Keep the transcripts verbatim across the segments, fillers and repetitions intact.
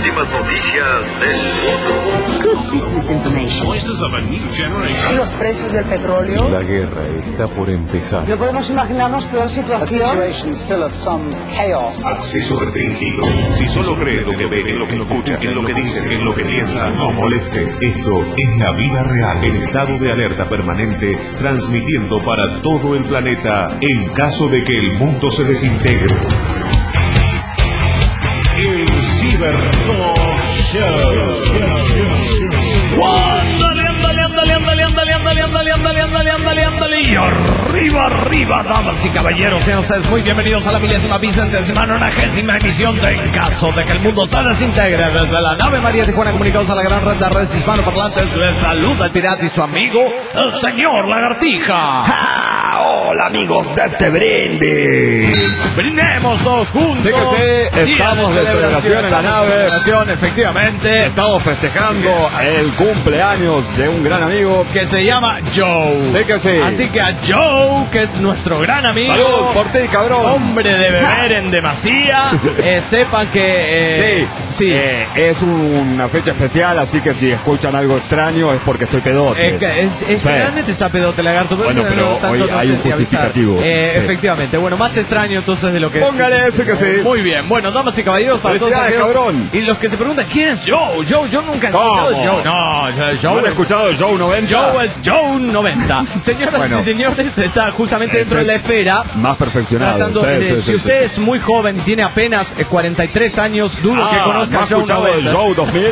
últimas noticias del mundo. Good business information. Voices of a new generation. Los precios del petróleo. La guerra está por empezar. No podemos imaginarnos peor situación. Acceso restringido. Si solo cree lo que ve, en lo que escucha, en lo que dice, en lo que piensa, no moleste. Esto es la vida real. En estado de alerta permanente, transmitiendo para todo el planeta en caso de que el mundo se desintegre. El Cibertalk Show. ¡Ándale, ándale, ándale, ándale, ándale, ándale, ándale, ándale, ándale, ándale, ándale! Y arriba, arriba, damas y caballeros, sean ustedes muy bienvenidos a la milésima vicentésima nonagésima emisión de En caso de que el mundo se desintegre. Desde la nave María Tijuana, comunicados a la gran red de redes hispanoparlantes, les saluda el pirata y su amigo, el señor Lagartija. ¡Ah! ¡Hola, amigos de este brindis! ¡Brindemos todos juntos! Sí que sí, estamos de celebración en la nave. Celebración, efectivamente. Estamos festejando el cumpleaños de un gran amigo Que se llama Joe. Sí que sí. Así que a Joe, que es nuestro gran amigo. ¡Salud por ti, cabrón! Hombre de beber en demasía. eh, sepan que... Eh, Sí, sí. eh, es una fecha especial, así que si escuchan algo extraño es porque estoy pedote. Es, que es, es Sí. realmente está pedote, lagarto. Pero Bueno, no, pero no, tanto hoy no hay sé un si avisar. justificativo. Eh, Sí. Efectivamente. Bueno, más extraño entonces de lo que... Póngale ese que sí. Muy bien. Bueno, damas y caballeros, para todos Felicidades, aquellos- cabrón. Y los que se preguntan, ¿quién es Joe? Joe, yo nunca he ¿Cómo? escuchado de Joe. No, Joe, ¿No han Joe escuchado Joe noventa? Joe es Joe noventa. Señoras Bueno. y señores, está justamente dentro de la esfera. Más perfeccionado. Tratando Sí, de- sí, si sí, usted sí. es muy joven y tiene apenas eh, cuarenta y tres años, dudo Ah, que conozca ¿no a ha Joe escuchado el noventa. Joe dos mil?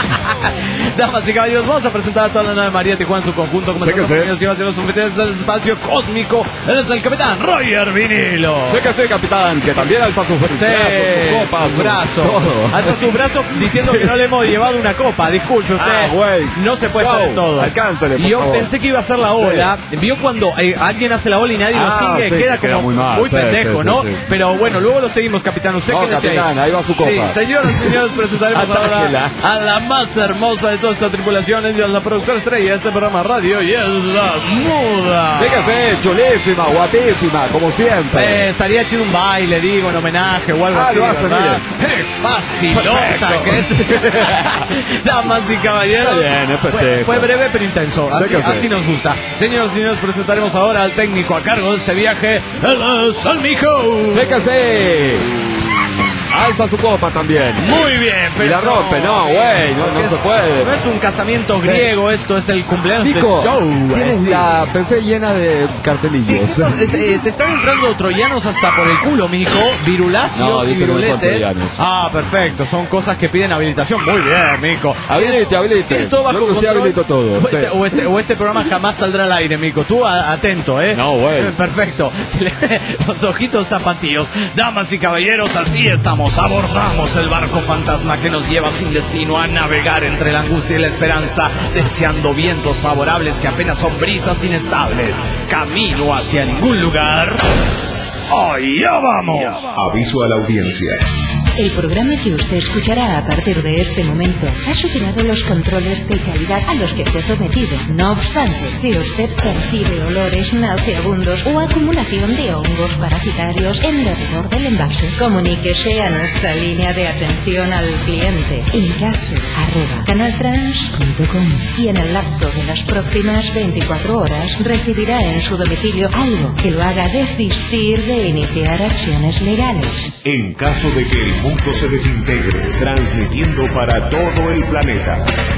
Damas y caballeros, vamos a presentar a toda la nave María Tijuana en su conjunto. Como Sé que sé. los de los anfitriones del espacio cósmico. Él es el capitán Roger Vinilo. Sé que sé, capitán, que también alza sus brazos, Sí, sus copas, su su- brazo. todo. Alza su brazo diciendo que no le hemos llevado una copa. Disculpe usted. Ah, güey. No se puede Joe, hacer todo. alcánzale, por Y yo favor. pensé que iba a hacer la ola. Vio cuando eh, alguien hace la ola y nadie Ah, lo sigue, sí, queda que queda como muy muy, mal. Sí, pendejo, sí, ¿no? sí, sí. Pero bueno, luego lo seguimos, capitán. Usted No, quédese capitán, ahí va su copa. Sí, señoras y señores, presentaremos ahora Atáquela. a la más hermosa de toda esta tripulación. Ella es la productora estrella de este programa radio y es la muda. Sé que sé, chulísima, guapísima, como siempre. Eh, estaría chido un baile, digo, en homenaje o algo Ah, así. lo hace, ¿verdad? Eh, facilota que es. Damas y caballeros. Está bien, es fue, festejo. fue breve pero intenso. Sé Así, que sí. así nos gusta. Señoras y señores, presentaremos ahora al técnico a cargo de este viaje. Él es el mijo. Sé que sé. Alza su copa también. Muy bien, pero Y la rompe, no, güey, no, no es- se puede. No es un casamiento griego, esto es el cumpleaños Pico, de Joe. tienes eh, sí. la P C llena de cartelillos. Sí, ¿qué pasa? Es, eh, te están entrando troyanos hasta por el culo, mijo. Viruláceos No, y dije que no son viruletes. troyanos. Ah, perfecto. Son cosas que piden habilitación. Muy bien, mijo. Habilite, habilite. Tienes todo bajo Creo que usted control. habilitó todo, O este, sí. o, este, o este programa jamás saldrá al aire, mijo. Tú a- atento, ¿eh? No, güey. Eh, Perfecto. Se le ve los ojitos tapatíos. Damas y caballeros, así estamos. Abordamos el barco fantasma que nos lleva sin destino a navegar entre la angustia y la esperanza, deseando vientos favorables que apenas son brisas inestables. Camino hacia ningún lugar. ¡Allá vamos! Aviso a la audiencia. El programa que usted escuchará a partir de este momento ha superado los controles de calidad a los que fue sometido. No obstante, si usted percibe olores nauseabundos o acumulación de hongos parasitarios en derredor del envase, comuníquese a nuestra línea de atención al cliente en caso arroba canaltrans punto com y en el lapso de las próximas veinticuatro horas recibirá en su domicilio algo que lo haga desistir de iniciar acciones legales. En caso de que el mundo se desintegre, transmitiendo para todo el planeta.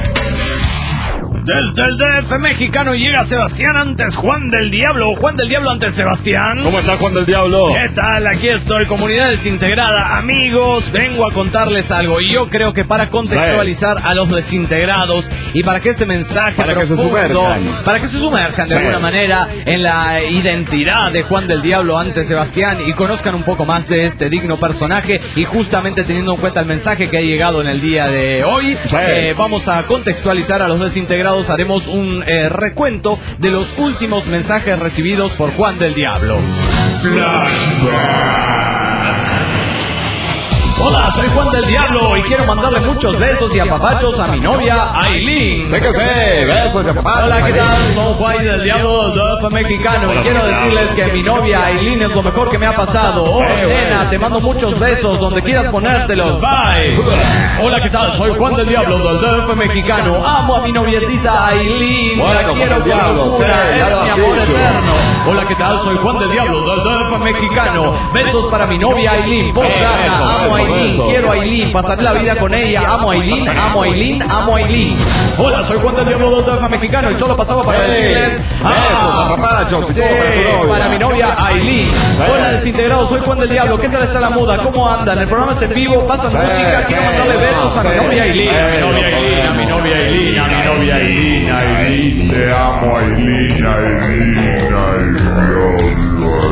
Desde el D F mexicano llega Sebastián antes Juan del Diablo. Juan del Diablo antes Sebastián. ¿Cómo está Juan del Diablo? ¿Qué tal? Aquí estoy, comunidad desintegrada. Amigos, vengo a contarles algo. Y yo creo que para contextualizar a los desintegrados y para que este mensaje Para que se profundo, sumerjan. para que se sumerjan de Sí. alguna manera en la identidad de Juan del Diablo ante Sebastián y conozcan un poco más de este digno personaje, y justamente teniendo en cuenta el mensaje que ha llegado en el día de hoy, Sí. eh, vamos a contextualizar a los desintegrados. Haremos un eh, recuento de los últimos mensajes recibidos por Juan del Diablo. Hola, soy Juan del Diablo y quiero mandarle muchos besos y apapachos a mi novia Aileen. Sé que sé, besos de papá. Hola, ¿qué tal? Soy Juan del Diablo, D F mexicano, y quiero decirles que mi novia Aileen es lo mejor que me ha pasado. Oh, nena, te mando muchos besos donde quieras ponértelos. Bye. Hola, ¿qué tal? Soy Juan del Diablo del D F mexicano. Amo a mi noviecita Aileen. Bueno, La quiero con Diablo, locura. sí, ya Es lo mi has amor dicho. eterno. Hola, ¿qué tal? Soy Juan del Diablo del D F mexicano. Besos para mi novia Aileen. Postdata, Eso, amo a eso, Aileen. eso. Quiero a Aileen. Pasaré la vida con ella. Amo a Aileen. Amo a Aileen. Amo a Aileen. Hola, soy Juan del Diablo del D F mexicano y solo pasaba para Sí. decirles Besos, apapachos y sí, todo para tu novia. para mi novia Aileen. Hola, desintegrado, soy Juan del Diablo. ¿Qué tal está la muda? ¿Cómo andan? El programa es en vivo, pasan Sí, música. Quiero sí, mandarle besos a mi sí. novia Aileen. A mi novia Sí, Aileen, a mi novia Aileen, a mi novia Aileen, Aileen. Te amo, Aileen, Aileen, Aileen.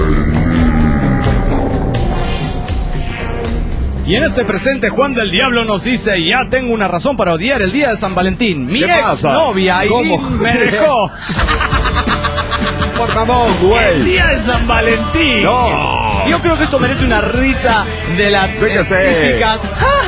Y en este presente, Juan del Diablo nos dice: ya tengo una razón para odiar el día de San Valentín. Mi ¿Qué ex pasa? novia Aileen ¿Cómo? me dejó. Por favor, El güey. día de San Valentín. No. Yo creo que esto merece una risa de las Sí que sí. típicas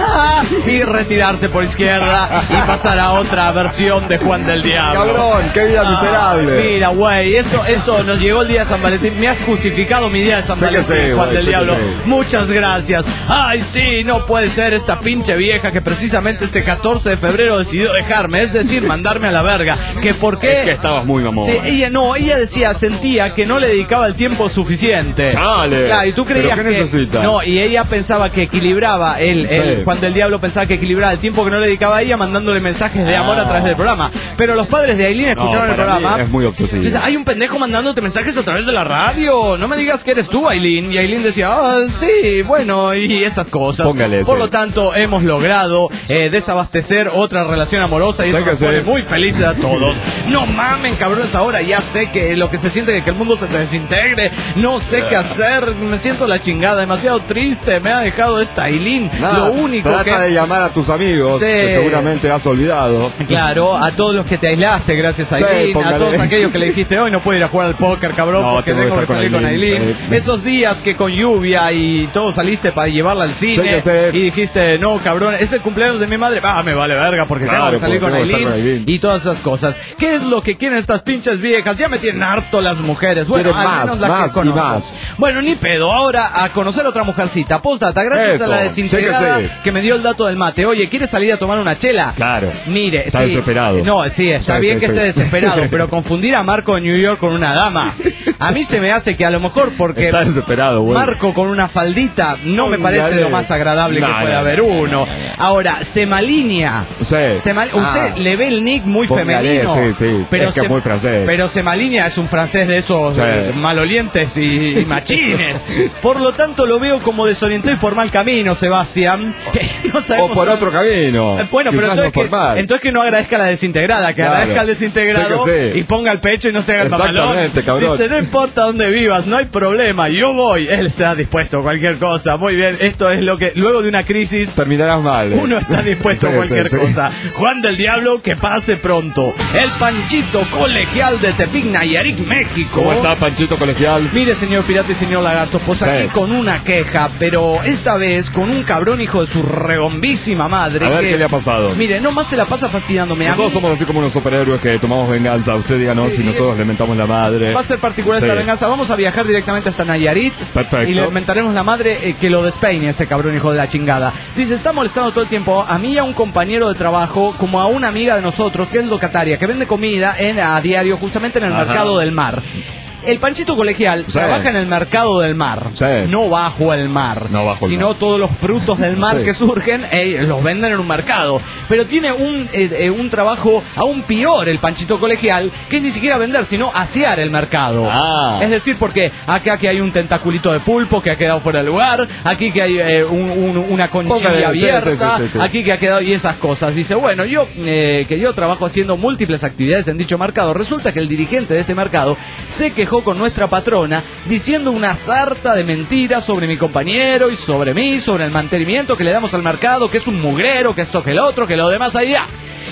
y retirarse por izquierda y pasar a otra versión de Juan del Diablo. Cabrón, qué vida Ah, miserable. Mira, güey, esto, esto nos llegó el día de San Valentín. Me has justificado mi día de San Sí que Valentín, sí, Juan güey, del sí que Diablo. sí. Muchas gracias. Ay, sí, no puede ser esta pinche vieja que precisamente este catorce de febrero decidió dejarme. Es decir, mandarme a la verga. ¿Que por qué? Es que estabas muy mamón. Sí, ella no, ella decía, sentía que no le dedicaba el tiempo suficiente. Chale. Claro, y tú creías ¿Pero qué que necesita? no, y ella pensaba que equilibraba el, el Sí. Juan del Diablo pensaba que equilibraba el tiempo que no le dedicaba a ella mandándole mensajes de amor a través del programa. Pero los padres de Aileen escucharon el para mí programa. es muy obsesivo. Dice, hay un pendejo mandándote mensajes a través de la radio. No me digas que eres tú, Aileen. Y Aileen decía, ah, sí, bueno, y esas cosas. Póngale Por ese. lo tanto, hemos logrado eh, desabastecer otra relación amorosa y Sí eso que nos sí. pone muy felices a todos. No mamen, cabrones, ahora ya sé que lo que se siente es que el mundo se desintegre. No sé qué hacer, me siento la chingada, demasiado triste. Me ha dejado esta Aileen. Nada, Lo único trata que... de llamar a tus amigos, Sí. que seguramente has olvidado. Claro, a todos los que te aislaste gracias a Sí, Aileen, a póngale. todos aquellos que le dijiste hoy no puedo ir a jugar al póker, cabrón, No, porque tengo que tengo que estar con salir con Aileen, Aileen. sí. Esos días que con lluvia y todo saliste para llevarla al cine Sí, que sí. y dijiste, no, cabrón, es el cumpleaños de mi madre, ah, me vale verga porque Claro, tengo que salir porque con tengo que Aileen, estar con Aileen. y todas esas cosas. ¿Qué es lo que quieren estas pinches viejas? Ya me tienen harto las mujeres. Bueno, Quieren al más, menos la más que y conozco. más. Bueno, ni pedo. Ahora a conocer a otra mujercita. Postdata, gracias Eso, a la desintegrada sí que sí. que me dio el dato del mate. Oye, ¿quieres salir a tomar una chela? Claro. Mire, Está sí. desesperado. No, sí, está Sí, bien sí, que sí. esté desesperado, pero confundir a Marco de New York con una dama, a mí se me hace que a lo mejor porque Está desesperado, güey. Marco con una faldita no me Póngale. parece lo más agradable No, que puede no, haber no, uno. no, no. Ahora, se malinea. Sí. Se mal- Ah. Usted le ve el nick muy Póngale, femenino. sí, sí. Pero Es que se, es muy francés. Pero se malinea, es un francés de esos Sí. eh, malolientes y, y machines. Por lo tanto, lo veo como desorientado y por mal camino, Sebastián. No O sabemos- por otro camino. Eh, Bueno, pero Quizás entonces, no por que, mal. entonces que no agradezca a la desintegrada, que Claro. agradezca al desintegrado Sí que sí. y ponga el pecho y no se haga el mamalón. Exactamente, cabrón. Dice, no importa dónde vivas, no hay problema, yo voy. Él está dispuesto a cualquier cosa. Muy bien, esto es lo que, luego de una crisis, Terminarás mal. eh. uno está dispuesto Sí, a cualquier sí, sí. cosa. Juan del Diablo, que pase pronto. El Panchito Colegial de Tepic, Nayarit, México. ¿Cómo está, Panchito Colegial? Mire, señor pirata y señor lagarto, pues Sí. aquí con una queja, pero esta vez con un cabrón hijo de su regombísima madre. A ver que- qué le ha pasado. Mire, nomás se la pasa fastidiándome a mí. Nosotros somos así como unos superhéroes que tomamos venganza. Usted díganos Sí. si nosotros le mentamos la madre. Va a ser particular esta Sí. venganza. Vamos a viajar directamente hasta Nayarit. Perfecto. Y le mentaremos la madre eh, que lo despeine este cabrón hijo de la chingada. Dice, está molestando todo el tiempo a mí y a un compañero de trabajo, como a una amiga de nosotros, que es locataria, que vende comida en, a diario justamente en el Ajá. mercado del mar. El Panchito Colegial Sí. trabaja en el mercado del mar, Sí. no bajo el mar, No bajo el sino mar. todos los frutos del mar Sí. que surgen eh, los venden en un mercado. Pero tiene un, eh, eh, un trabajo aún peor el Panchito Colegial, que es ni siquiera vender, sino asear el mercado. Ah. Es decir, porque acá que hay un tentaculito de pulpo que ha quedado fuera de lugar, aquí que hay eh, un- un- una conchilla Póngale, sí, abierta, sí, sí, sí, sí. aquí que ha quedado y esas cosas. Dice, bueno, yo eh, que yo trabajo haciendo múltiples actividades en dicho mercado, resulta que el dirigente de este mercado se quejó con nuestra patrona diciendo una sarta de mentiras sobre mi compañero y sobre mí, sobre el mantenimiento que le damos al mercado, que es un mugrero, que esto, que el otro, que lo demás allá.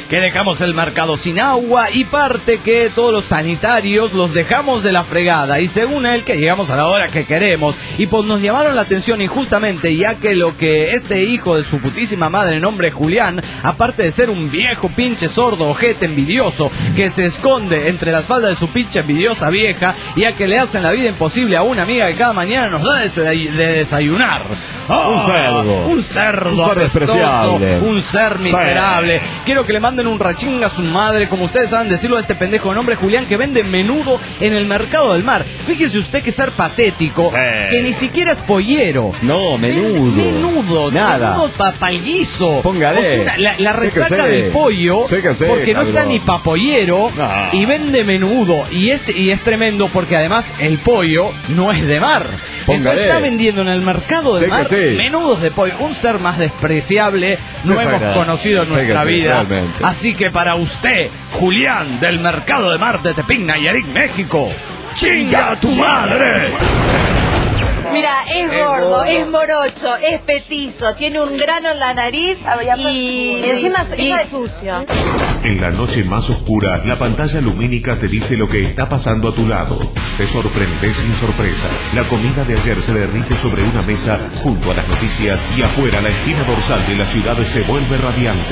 que dejamos el mercado sin agua y parte que todos los sanitarios los dejamos de la fregada y según él que llegamos a la hora que queremos y pues nos llamaron la atención injustamente ya que lo que este hijo de su putísima madre nombre Julián, aparte de ser un viejo pinche sordo ojete envidioso que se esconde entre las faldas de su pinche envidiosa vieja ya que le hacen la vida imposible a una amiga que cada mañana nos da de desayunar. Oh, un cerdo. Un cerdo. Un ser despreciable. Un ser miserable. Sí. Quiero que le manden un rachinga a su madre, como ustedes saben decirlo a este pendejo de nombre Julián, que vende menudo en el mercado del mar. Fíjese usted que ser patético, sí. que ni siquiera es pollero. No, menudo. Menudo. Nada. Menudo pa, pa'l guiso. Póngale. O sea, la, la resaca sé. del pollo, sé que sé, porque no cabrón. está ni pa' pollero, no. y vende menudo. Y es, y es tremendo porque además el pollo no es de mar. Póngale. Entonces está vendiendo en el mercado del sé mar sí. menudos de pollo. Un ser más despreciable no hemos conocido en nuestra sí, vida. Realmente. Así que para usted, Julián, del mercado de mar de Tepic, Nayarit, México, ¡chinga a tu madre! Mira, es gordo, es morocho, es petizo, tiene un grano en la nariz y encima y es sucio. En la noche más oscura, la pantalla lumínica te dice lo que está pasando a tu lado. Te sorprendes sin sorpresa. La comida de ayer se derrite sobre una mesa junto a las noticias y afuera la espina dorsal de la ciudad se vuelve radiante.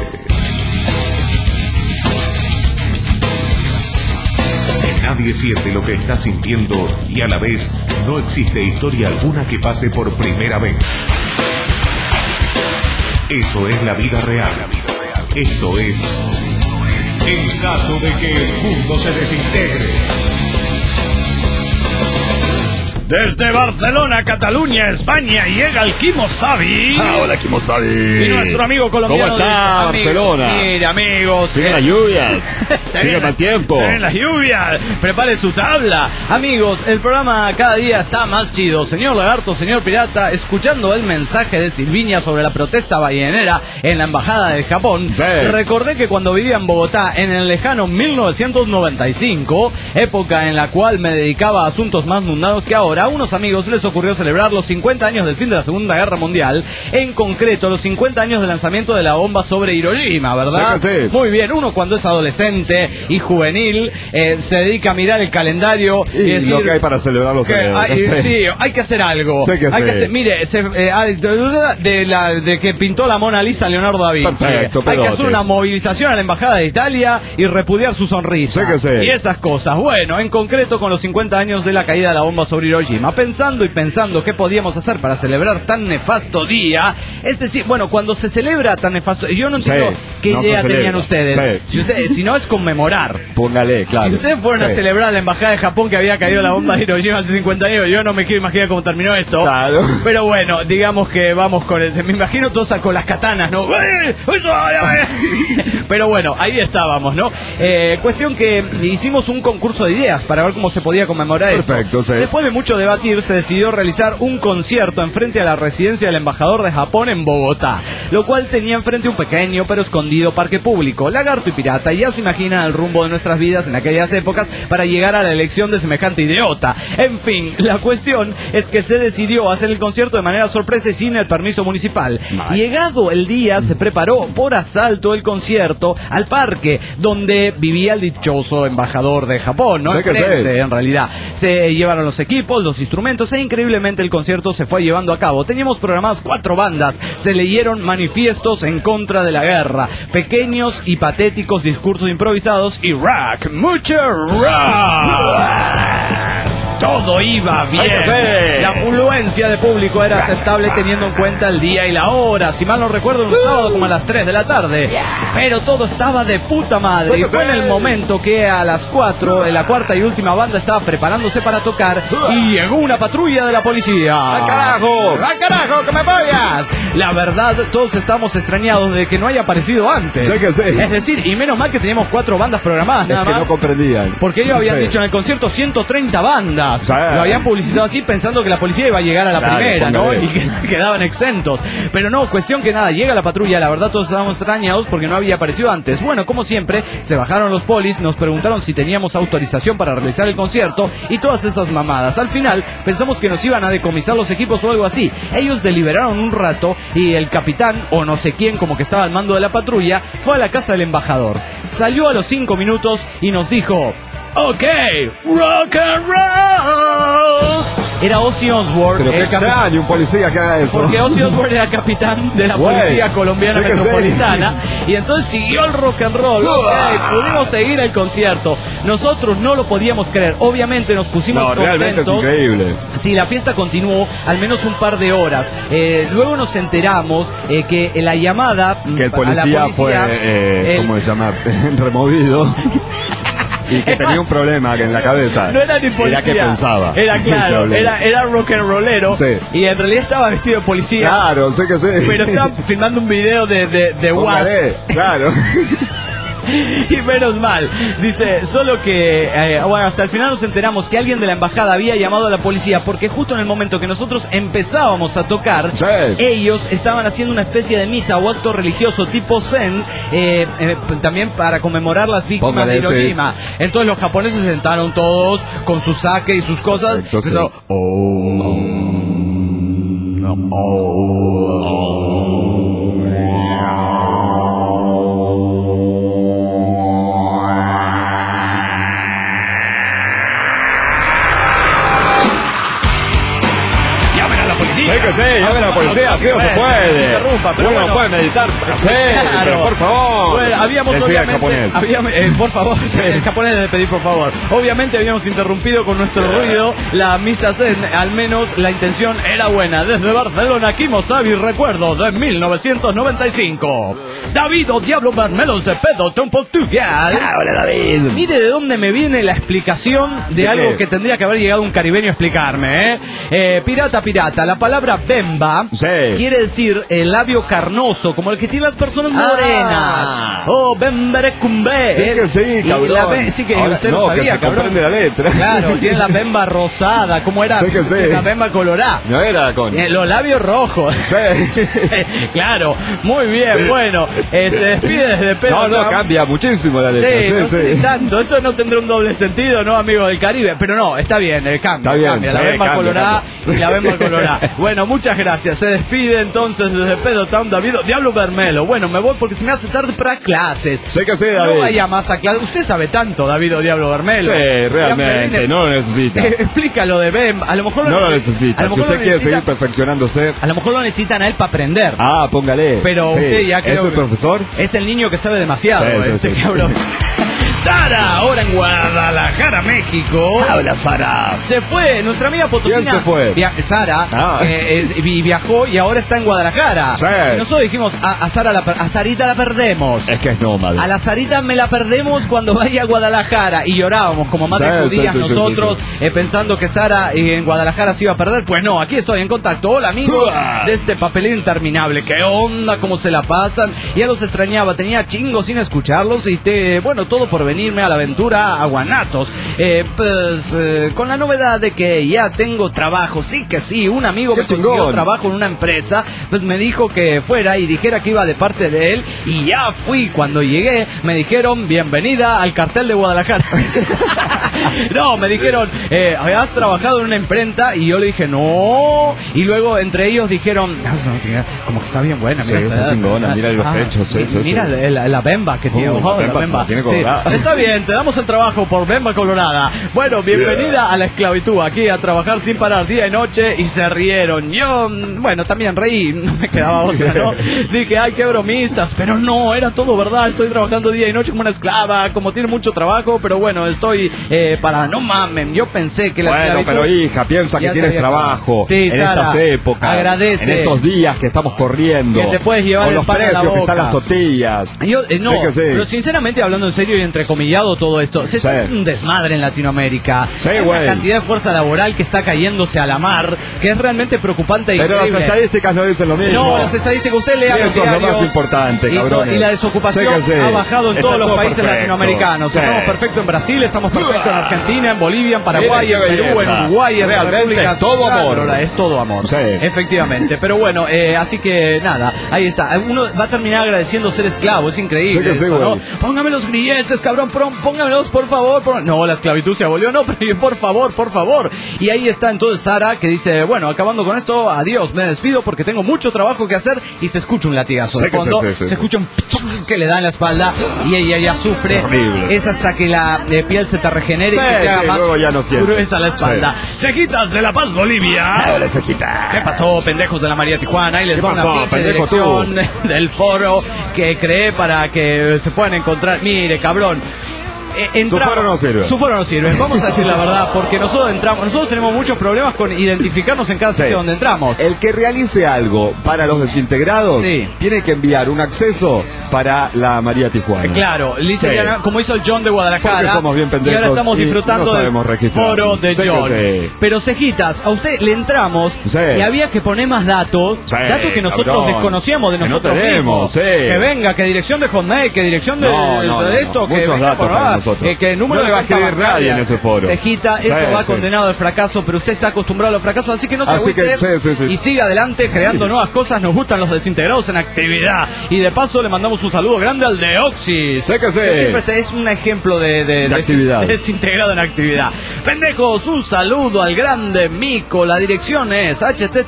Nadie siente lo que está sintiendo y a la vez no existe historia alguna que pase por primera vez. Eso es la vida real. Esto es el caso de que el mundo se desintegre. Desde Barcelona, Cataluña, España, llega el Kimo Sabi. Ah, hola, Kimo Sabi. Y nuestro amigo colombiano. ¿Cómo está, amigo, Barcelona? Mira, amigos. Siguen eh, las lluvias. Sigue el mal tiempo. Siguen las lluvias. Prepare su tabla. Amigos, el programa cada día está más chido. Señor Lagarto, señor Pirata, escuchando el mensaje de Silvinia sobre la protesta ballenera en la embajada de Japón, sí. recordé que cuando vivía en Bogotá en el lejano mil novecientos noventa y cinco, época en la cual me dedicaba a asuntos más mundanos que ahora, a unos amigos les ocurrió celebrar los cincuenta años del fin de la Segunda Guerra Mundial, en concreto los cincuenta años del lanzamiento de la bomba sobre Hiroshima, ¿verdad? Sí, sí. Muy bien, uno cuando es adolescente y juvenil eh, se dedica a mirar el calendario y, y decir lo que hay para celebrarlo. que hay, sí. sí, hay que hacer algo. Sé que hay sé. que hacer, mire, se, eh, de, la, de que pintó la Mona Lisa Leonardo da Vinci. Perfecto, hay que hacer pelotes. una movilización a la embajada de Italia y repudiar su sonrisa. Sé que sé. Y esas cosas. Bueno, en concreto con los cincuenta años de la caída de la bomba sobre Hiroshima, pensando y pensando qué podíamos hacer para celebrar tan nefasto día. Es decir, bueno, cuando se celebra tan nefasto, yo no entiendo sí, qué no idea se tenían celebra. ustedes. Sí. Si ustedes, si no es conmemorar. Póngale, claro. Si ustedes fueron sí. a celebrar a la embajada de Japón que había caído la bomba de Hiroshima hace cincuenta años, yo no me quiero imaginar cómo terminó esto. Claro. Pero bueno, digamos que vamos con el, me imagino todos con las katanas, ¿no? Pero bueno, ahí estábamos, ¿no? Eh, cuestión que hicimos un concurso de ideas para ver cómo se podía conmemorar eso. Perfecto, sí. Después de mucho debatir, se decidió realizar un concierto enfrente a la residencia del embajador de Japón en Bogotá, lo cual tenía enfrente un pequeño pero escondido parque público. Lagarto y Pirata ya se imaginan el rumbo de nuestras vidas en aquellas épocas para llegar a la elección de semejante idiota. En fin, la cuestión es que se decidió hacer el concierto de manera sorpresa y sin el permiso municipal. Mal. Llegado el día, se preparó por asalto el concierto al parque donde vivía el dichoso embajador de Japón, ¿no? Sé que Enfrente, sé. en realidad. Se llevaron los equipos, los instrumentos e increíblemente el concierto se fue llevando a cabo. Teníamos programadas cuatro bandas, se leyeron manifiestos en contra de la guerra, pequeños y patéticos discursos improvisados y rock, mucho rock. Todo iba bien. La afluencia de público era aceptable teniendo en cuenta el día y la hora. Si mal no recuerdo, un sábado como a las tres de la tarde. Pero todo estaba de puta madre. Y fue en el momento que a las cuatro, en la cuarta y última banda estaba preparándose para tocar y llegó una patrulla de la policía. ¡Al carajo! ¡Al carajo, que me pagas! La verdad, todos estamos extrañados de que no haya aparecido antes. Sé que sé. Es decir, y menos mal que teníamos cuatro bandas programadas Es nada que más. no comprendían. Porque ellos habían Sí. dicho en el concierto ciento treinta bandas. drogas. Sí. Lo habían publicitado así pensando que la policía iba a llegar a la Claro, primera, ¿no? póngale. Y que quedaban exentos. Pero no, cuestión que nada, llega la patrulla, la verdad todos estábamos extrañados porque no había aparecido antes. Bueno, como siempre, se bajaron los polis, nos preguntaron si teníamos autorización para realizar el concierto y todas esas mamadas. Al final, pensamos que nos iban a decomisar los equipos o algo así. Ellos deliberaron un rato y el capitán, o no sé quién, como que estaba al mando de la patrulla, fue a la casa del embajador. Salió a los cinco minutos y nos dijo: ok, rock and roll. Era Ozzy Osbourne. Pero qué el capi- extraño un policía que haga eso. Porque Ozzy Osbourne era capitán de la Güey, policía colombiana sí que metropolitana. sí. Y entonces siguió el rock and roll. Ok, pudimos seguir el concierto. Nosotros no lo podíamos creer. Obviamente nos pusimos No, contentos. realmente es increíble. Sí, la fiesta continuó al menos un par de horas. Eh, luego nos enteramos eh, que la llamada Que el a la policía, fue, eh, el- ¿cómo se llama? Removido. Y que tenía un problema en la cabeza. No era ni policía. Era que pensaba. Era claro, El problema. era, era rock and rollero. Sí. Y en realidad estaba vestido de policía. Claro, sé que sí. Pero estaba filmando un video de, de, de W A S. Póngale, claro. Y menos mal, dice, solo que eh, bueno, hasta el final nos enteramos que alguien de la embajada había llamado a la policía porque justo en el momento que nosotros empezábamos a tocar, Sí. ellos estaban haciendo una especie de misa o acto religioso tipo zen, eh, eh, también para conmemorar las víctimas Póngale, de Hiroshima. Entonces los japoneses se sentaron todos con su sake y sus cosas. Entonces, Empezó, oh, sé que sí, llame a la policía, así no se puede. Interrumpa, pero Uno bueno. puede meditar, pero sí, Claro. pero por favor. Bueno, habíamos Decía el obviamente, japonés. habíamos- eh, por favor, Sí. el japonés de pedir por favor. Obviamente habíamos interrumpido con nuestro ruido la misa zen, al menos la intención era buena. Desde Barcelona, Kimosabi, recuerdo de mil novecientos noventa y cinco. David o Diablo Bermelos de Pedo en Portugal. Hola, David. Mire de dónde me viene la explicación de ¿De algo qué? que tendría que haber llegado un caribeño a explicarme, ¿eh? Eh, pirata, pirata. La palabra bemba Sí. quiere decir el labio carnoso, como el que tienen las personas Ah. morenas. Oh, bemberecumbe. Sí que sí, Y cabrón. la be- sí que Ahora, usted no, lo que sabía, se cabrón. comprende la letra. Claro, tiene la bemba rosada. ¿Cómo era? Sí que sí. La bemba colorada. No era con... Eh, Los labios rojos. Sí. Claro, muy bien. Bueno, eh, se despide desde Pedro. No, no, Sam. cambia muchísimo la letra. Sí, Sí, no sé sí. si tanto. Esto no tendrá un doble sentido, ¿no, amigo del Caribe? Pero no, está bien, el cambio. Está bien, cambia. sí, La bemba cambia, colorada cambia. y la bemba colorada. Bueno, muchas gracias. Se despide entonces desde Pedro Town David Diablo Bermelo. Bueno, me voy porque se me hace tarde para clases. Sé que sí, David. No vaya más a clase. Usted sabe tanto, David Diablo Bermelo. Sí, Ya realmente, me viene- no lo necesita. Eh, explica lo de Bemba. A lo mejor No lo a necesita. lo Si mejor usted lo quiere necesita- seguir perfeccionándose... A lo mejor lo necesitan a él para aprender. Ah, póngale. Pero Sí. usted ya creo ¿Es el que- profesor? Es el niño que sabe demasiado. Sí, sí, este sí. cabrón. Sara, ahora en Guadalajara, México. Hola, Sara. Se fue, nuestra amiga potosina. ¿Quién se fue? Via- Sara, Ah. eh, es- vi- viajó y ahora está en Guadalajara. Sí. Y nosotros dijimos, a, a Sara la per- a Sarita la perdemos. Es que es nómade. A la Sarita me la perdemos cuando vaya a Guadalajara. Y llorábamos como madres Sí, judías sí, sí, sí, nosotros, sí, eh, pensando que Sara eh, en Guadalajara se iba a perder. Pues no, aquí estoy en contacto. Hola, amigos Uah. de este papelero interminable. ¿Qué onda? ¿Cómo se la pasan? Ya los extrañaba. Tenía chingos sin escucharlos. Y te, bueno, todo por venirme a la aventura a Guanatos. Eh, pues eh, con la novedad de que ya tengo trabajo. Sí que sí, un amigo ¡Qué me consiguió chingón! trabajo en una empresa. Pues me dijo que fuera y dijera que iba de parte de él. Y ya fui. Cuando llegué me dijeron bienvenida al cartel de Guadalajara. No, me dijeron, eh, ¿has trabajado en una imprenta? Y yo le dije, no. Y luego entre ellos dijeron, "Ah, no, tía, como que está bien buena. Sí, mira, está chingona, mira los ah, pechos, sí, mi- sí, Mira sí. La, la bemba que tiene. Uh, oh, la la bemba, bemba. la tiene Sí, colorada. está bien, te damos el trabajo por bemba colorada. Bueno, bienvenida a la esclavitud, aquí a trabajar sin parar día y noche. Y se rieron. Yo, mm, bueno, también reí, no me quedaba otra, ¿no? Dije, ay, qué bromistas. Pero no, era todo verdad. Estoy trabajando día y noche como una esclava, como tiene mucho trabajo. Pero bueno, estoy eh, para, no mamen, yo pensé que la Bueno, esclavitud- pero hija, piensa que Ya tienes sabía. trabajo Sí, en Sara, estas épocas, agradece. en estos días que estamos corriendo, Que te puedes llevar con el los pan a la precios que están boca. las tortillas. Yo, eh, no, Sé que sí. pero sinceramente hablando en serio y entre entrecomillado todo esto. Se Sí. está haciendo un desmadre en Latinoamérica. Sí, Hay güey. una cantidad de fuerza laboral que está cayéndose a la mar, que es realmente preocupante e Pero las increíble. estadísticas no dicen lo mismo. No, las estadísticas, usted lea Y los eso es lo diarios, más importante, y, to- cabrones. y la desocupación Sí que sí. ha bajado en Está todos los todo países perfecto. latinoamericanos. Sí. Estamos perfectos en Brasil, estamos perfectos en Argentina, en Bolivia, en Paraguay, Mire en qué Perú, belleza. en Uruguay, en Realmente República es todo Central, amor. Lola, es todo amor. Sí. Efectivamente. Pero bueno, eh, así que nada, ahí está. Uno va a terminar agradeciendo ser esclavo, es increíble. Sí que sí, eso, ¿no? güey. Póngame los grilletes, cabrón, prom- póngamelos, por favor. Por... No, la esclavitud se abolió, no, pero por favor, por favor. Y ahí está entonces Sara, que dice, bueno, acabando con esto, adiós, me despido porque tengo mucho trabajo que hacer, y se escucha un latigazo Sí de que sí, fondo, sí, sí, se sí. escucha un pum que le da en la espalda y ella ya sufre. Horrible. Es hasta que la eh, piel se te regenere Sí, y se te haga sí, más luego ya no sientes. gruesa la espalda. Cejitas de La Paz, Bolivia. Ahora se quita. ¿Qué pasó, pendejos de la María Tijuana? Ahí les ¿Qué va una pasó, pinche pendejo dirección del foro que creé para que se puedan encontrar. Mire, cabrón. Eh, entramos- Su foro no sirve. Su foro no sirve. Vamos a decir la verdad, porque nosotros entramos, nosotros tenemos muchos problemas con identificarnos en cada Sí. sitio donde entramos. El que realice algo para los desintegrados Sí. tiene que enviar un acceso para la María Tijuana. Eh, Claro, Lisa Sí. Llana, como hizo el John de Guadalajara. Porque somos bien pendejos y ahora estamos y disfrutando no del sabemos registrar. foro de Sí que John. sí. Pero cejitas, a usted le entramos Sí. y había que poner más datos, Sí, datos que nosotros cabrón. desconocíamos de Que no nosotros tenemos, mismos. sí. Que venga, que dirección de Hotmail, que dirección de, No, no, de no, esto, no. que Muchos venga datos por para acá, nosotros. eh, que el número No de le va a cuenta escribir nadie bancaria. en ese foro. Cejita, Sí, eso va sí. condenado al fracaso, pero usted está acostumbrado al fracaso, así que no se Así que, agüite sí, sí, sí. y siga adelante creando nuevas cosas. Nos gustan los desintegrados en actividad. Y de paso le mandamos un saludo grande al Deoxys. Sé que sí. siempre se- es un ejemplo de, de, De actividad. desintegrado en actividad. Pendejos, un saludo al grande Mico. La dirección es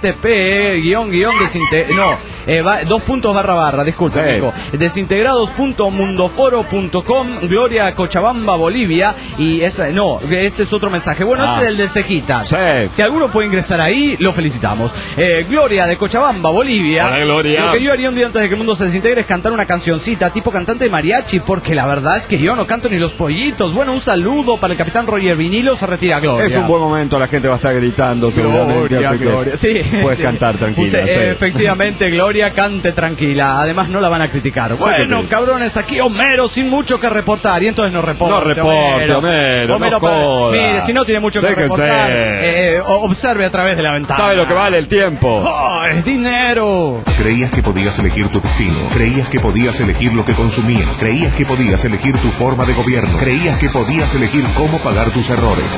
http guión guión desinte no eh, va- dos puntos barra barra disculpe Sí. Mico, desintegrados punto mundoforo punto com, Gloria Cochabamba, Bolivia. Y esa no, este es otro mensaje. Bueno, Ah. ese es el de Cejitas. Sí. Si alguno puede ingresar ahí, lo felicitamos. Eh, Gloria de Cochabamba, Bolivia. Hola, Gloria. Lo que yo haría un día antes de que el mundo se desintegre es cantar una cancioncita tipo cantante de mariachi, porque la verdad es que yo no canto ni los pollitos. Bueno, un saludo para el capitán Roger Vinilo, se retira Gloria. Es un buen momento, la gente va a estar gritando seguramente. Gloria, Así que Gloria. Sí, puedes sí. cantar tranquila. Usted, sí. eh, Efectivamente, Gloria, cante tranquila. Además, no la van a criticar. Bueno, sí. cabrones, aquí Homero sin mucho que reportar. Y entonces no reporte. No reporte, Homero, no para- joda. Mire, si no tiene mucho Sé que que reportar, sé. eh, o- observe a través de la ventana. ¿Sabe lo que vale el tiempo? ¡Oh, es dinero! Creías que podías elegir tu destino, creías que podías elegir lo que consumías, creías que podías elegir tu forma de gobierno, creías que podías elegir cómo pagar tus errores.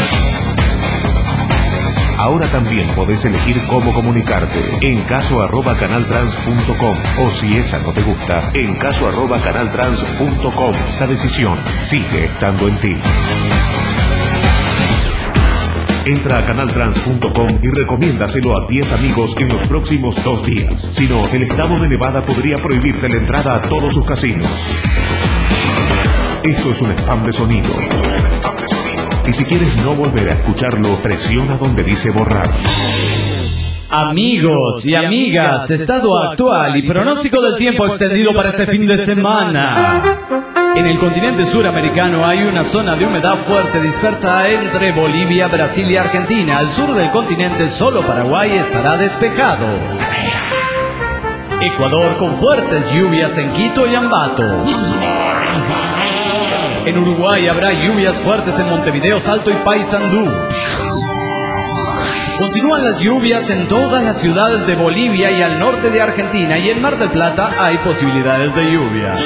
Ahora también podés elegir cómo comunicarte en caso arroba canaltrans punto com, o si esa no te gusta, en caso arroba canaltrans punto com. La decisión sigue estando en ti. Entra a canaltrans punto com y recomiéndaselo a diez amigos en los próximos dos días. Si no, el estado de Nevada podría prohibirte la entrada a todos sus casinos. Esto es un spam de sonido. Y si quieres no volver a escucharlo, presiona donde dice borrar. Amigos y amigas, estado actual y pronóstico del tiempo extendido para este fin de semana. En el continente suramericano hay una zona de humedad fuerte dispersa entre Bolivia, Brasil y Argentina. Al sur del continente solo Paraguay estará despejado. Ecuador con fuertes lluvias en Quito y Ambato. En Uruguay habrá lluvias fuertes en Montevideo, Salto y Paysandú. Continúan las lluvias en todas las ciudades de Bolivia y al norte de Argentina, y en Mar del Plata hay posibilidades de lluvia.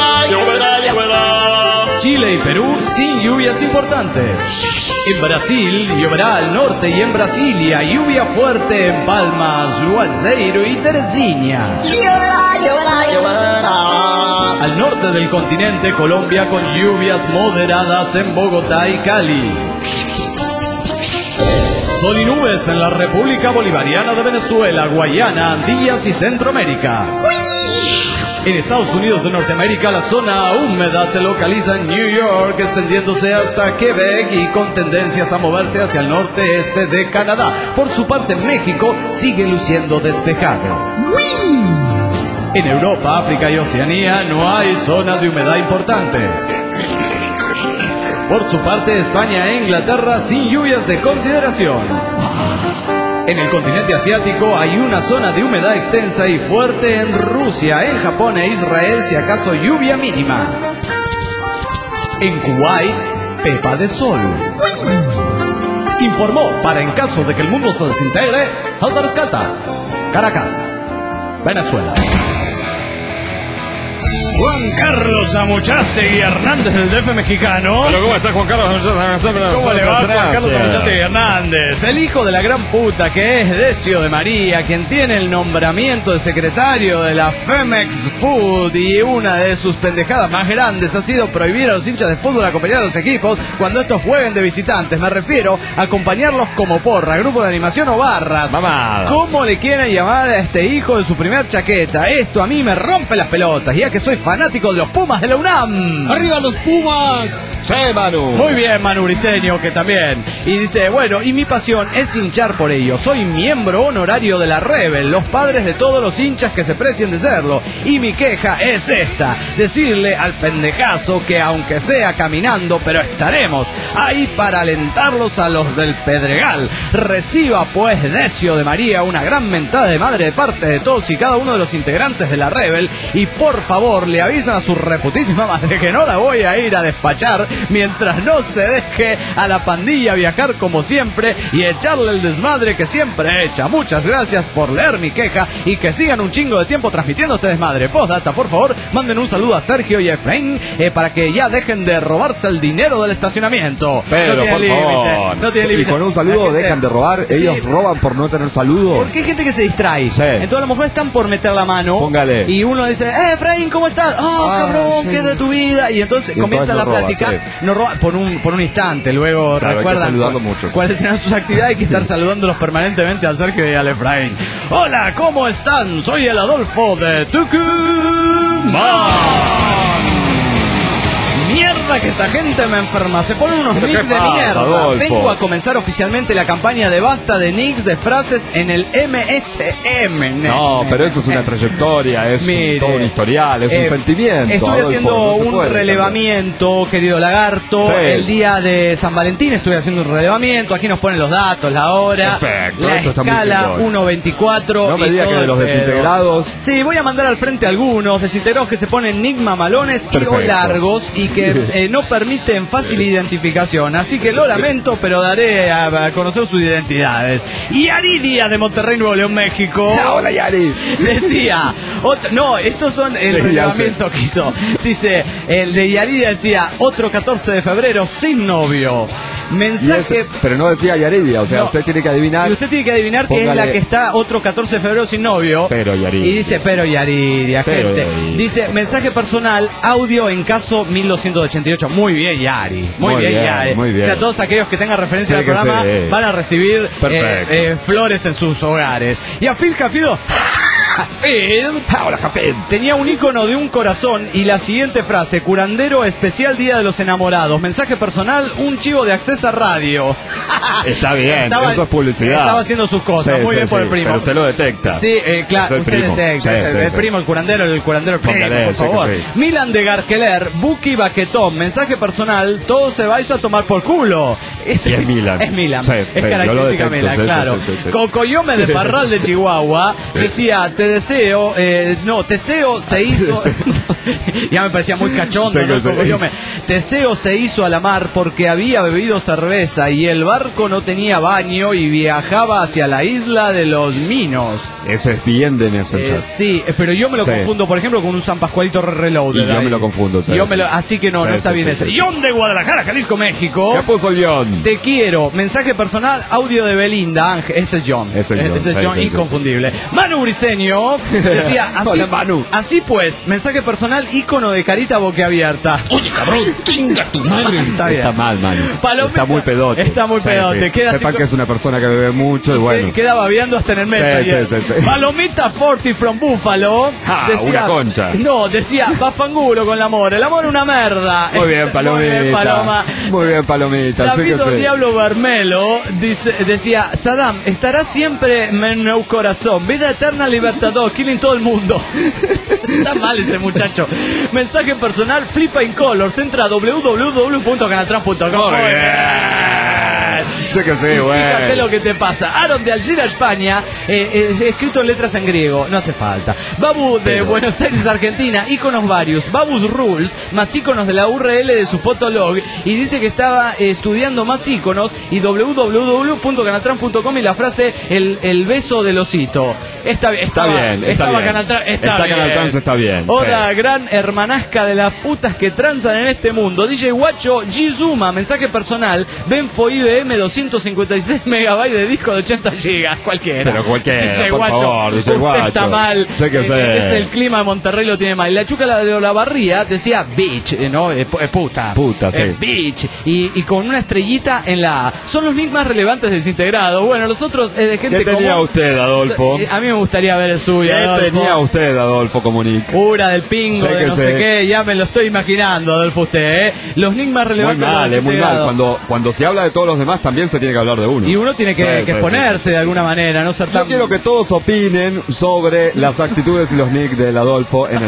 Chile y Perú sin lluvias importantes. En Brasil lloverá al norte y en Brasilia lluvia fuerte en Palmas, Juazeiro y Teresina. Al norte del continente, Colombia con lluvias moderadas en Bogotá y Cali. Sol y nubes en la República Bolivariana de Venezuela, Guayana, Antillas y Centroamérica. En Estados Unidos de Norteamérica, la zona húmeda se localiza en New York, extendiéndose hasta Quebec y con tendencias a moverse hacia el norte-este de Canadá. Por su parte, México sigue luciendo despejado. En Europa, África y Oceanía no hay zona de humedad importante. Por su parte, España e Inglaterra sin lluvias de consideración. En el continente asiático hay una zona de humedad extensa y fuerte en Rusia, en Japón e Israel, si acaso lluvia mínima. En Kuwait, pepa de sol. Informó para en caso de que el mundo se desintegre, Alta Rescata, Caracas, Venezuela. Juan Carlos Amuchastegui Hernández del D F mexicano. Pero ¿cómo está Juan Carlos? ¿Cómo le va Juan Carlos Amuchastegui Hernández? El hijo de la gran puta que es Decio de María, quien tiene el nombramiento de secretario de la Femex Food, y una de sus pendejadas más grandes ha sido prohibir a los hinchas de fútbol acompañar a los equipos cuando estos jueguen de visitantes. Me refiero a acompañarlos como porra, grupo de animación o barras. Mamadas. ¿Cómo le quieren llamar a este hijo de su primer chaqueta? Esto a mí me rompe las pelotas, ya que soy fanático de los Pumas de la UNAM. ¡Arriba los Pumas! Sí, Manu. Muy bien, Manu Briceño, que también. Y dice, bueno, y mi pasión es hinchar por ello. Soy miembro honorario de la Rebel, los padres de todos los hinchas que se precien de serlo. Y mi queja es esta, decirle al pendejazo que aunque sea caminando, pero estaremos ahí para alentarlos a los del Pedregal. Reciba pues Decio de María una gran mentada de madre de parte de todos y cada uno de los integrantes de la Rebel. Y por favor, le avisan a su reputísima madre que no la voy a ir a despachar mientras no se deje a la pandilla viajar como siempre y echarle el desmadre que siempre echa. Muchas gracias por leer mi queja y que sigan un chingo de tiempo transmitiendo este desmadre. Postdata, por favor, manden un saludo a Sergio y a Efraín eh, para que ya dejen de robarse el dinero del estacionamiento. Pero, no tiene por límite, favor. no tiene límite. Y con un saludo gente... dejan de robar. Ellos sí. roban por no tener saludo. Porque hay gente que se distrae. Sí. Entonces a lo mejor están por meter la mano. Póngale. Y uno dice, eh, Efraín, ¿cómo estás? Oh, Ah, cabrón, sí. ¿qué es de tu vida? Y entonces Y comienza entonces la no roba, plática. sí. No roba por un, por un instante. Luego Claro, recuerdan hay que saludarlo cu- mucho, sí. cuáles serán sus actividades. Hay que estar saludándolos permanentemente al Sergio y al Efraín. Hola, ¿cómo están? Soy el Adolfo de Tucumán. Mierda que esta gente me enferma. Se ponen unos ¿Pero nicks qué de pasa, mierda. Adolfo? Vengo a comenzar oficialmente la campaña de basta de nicks de frases en el M S M. No, pero eso es una trayectoria, es Mire, un, todo un historial, es eh, un sentimiento. Estuve Adolfo, haciendo no se un puede relevamiento, querido lagarto. Sí. El día de San Valentín estuve haciendo un relevamiento. Aquí nos ponen los datos, la hora, Perfecto, la esto está muy escala chingón. uno veinticuatro. No me y diga todo que de el los pedo. desintegrados. Sí, voy a mandar al frente algunos desintegrados que se ponen nick mamalones y o Perfecto. largos y que eh, no permiten fácil identificación. Así que lo lamento, pero daré a, a conocer sus identidades. Y Aridia de Monterrey, Nuevo León, México. Hola, Yari. Decía, otra, no, estos son el Sí, relevamiento que hizo. Dice, el de Yaridia decía, otro catorce de febrero sin novio. Y Mensaje... ese- pero no decía Yaridia, o sea, No. usted tiene que adivinar. Y usted tiene que adivinar que es Póngale- la que está otro catorce de febrero sin novio. Pero Yaridia. Y dice, pero Yaridia, Pero gente. Yaridia. Dice, mensaje personal, audio en caso mil doscientos ochenta y ocho. Muy bien, Yari. Muy, Muy bien, bien, Yari. muy bien. O sea, todos aquellos que tengan referencia Sí, al que programa sí. van a recibir Perfecto. eh, eh, flores en sus hogares. Y a Phil Cafido... Phil Hola, Jafet. tenía un icono de un corazón y la siguiente frase: curandero especial Día de los Enamorados. Mensaje personal, un chivo de Acceso a Radio. Está bien, Estaba- eso es publicidad. Estaba haciendo sus cosas, Sí, muy sí, bien por sí, el primo. pero usted lo detecta. Sí, eh, claro, Es el usted primo. detecta, Sí, es el, sí, el sí. primo, el curandero, el curandero, el primo, Póngale, por sí que favor. sí. Milan de Garqueler, Buki Baquetón, mensaje personal, todos se vais a tomar por culo. Y es Milan. Es Milan, Sí, es sí, yo lo característica detecto, Milan, sí, sí, claro. sí, sí, sí. Cocoyome de Parral de Chihuahua decía, te deseo, eh, no, Teseo se hizo... Ya me parecía muy cachondo, Sí, ¿no? sí. Cocoyome. Teseo se hizo a la mar porque había bebido cerveza y el barco no tenía baño y viajaba hacia la isla de los Minos. Eso es bien de Messenger. Eh, sí, eh, pero yo me lo Sí. confundo, por ejemplo, con un San Pascualito Reloaded. Y yo ahí. me lo confundo, sí, Yo sí. me lo- así que no, Sí, no está sí, bien sí, ese. sí, sí. John de Guadalajara, Jalisco, México. ¿Qué puso el John? Te quiero. Mensaje personal, audio de Belinda, Ángel. Ese es John. Ese es John, Ese es sí, John, sí, sí, inconfundible. Manu Briceño decía así. Hola, Manu. Así pues, mensaje personal, icono de carita boquiabierta. Oye, cabrón, chinga tu madre. Está bien. Está mal, man. Palomita- Está muy pedote. Está muy Sí, pedote. sí. Queda Sepan así- que es una persona que bebe mucho y bueno. Queda babeando hasta en el mes. Sí, ayer. sí, sí, sí. Palomita Forti from Buffalo. Ah, una concha. No, decía, va fangulo con el amor. El amor es una merda. Muy bien, Palomita. Muy bien, Paloma. Muy bien, Palomita. Sí que David sí. Diablo Bermelo dice, decía, Saddam, estará siempre en meu corazón. Vida eterna, libertador, killing todo el mundo. Está mal este muchacho. Mensaje personal, Flipa in Colors. Entra a w w w punto canaltrans punto com. Muy bien. Sé que sí, güey. Fíjate lo que te pasa. Aaron de Algeciras, España, eh, eh, escrito en letras en griego, no hace falta. Babu de Pero... Buenos Aires, Argentina, íconos varios. Babus Rules, más íconos de la U R L de su fotolog. Y dice que estaba eh, estudiando más íconos. Y doble u doble u doble u punto canaltrans punto com y la frase el, el beso del osito. Está, estaba, está bien, está estaba bien. Canal Trans, está, está bien. Canal Trans está bien. Hola, sí. gran hermanasca de las putas que transan en este mundo. D J Guacho, Gizuma, mensaje personal. Benfo I B M doscientos cincuenta y seis megabytes de disco de ochenta gigas. Cualquiera. Pero cualquiera, D J por Guacho, favor, D J usted Guacho. está mal. Sé que eh, sé. Es el clima de Monterrey, lo tiene mal. Y la chuca la de Olavarría decía bitch, eh, ¿no? Eh, puta. Puta, sí. Eh, bitch. Y, y con una estrellita en la A. Son los nicks más relevantes de Desintegrado. Bueno, los otros es de gente ¿Qué tenía común. usted, Adolfo? A mí me gustaría ver el suyo. ¿Qué Adolfo. tenía usted, Adolfo Comunic? Pura del pingo, Sé de que no sé. sé qué, ya me lo estoy imaginando, Adolfo, usted, ¿eh? Los nick más Muy relevantes mal, de es muy mal. Desintegrado. Cuando, cuando se habla de todos los demás, también se tiene que hablar de uno. Y uno tiene que, Sí, que sí, exponerse sí. de alguna manera, no ser tan... Yo quiero que todos opinen sobre las actitudes y los nicks del Adolfo en el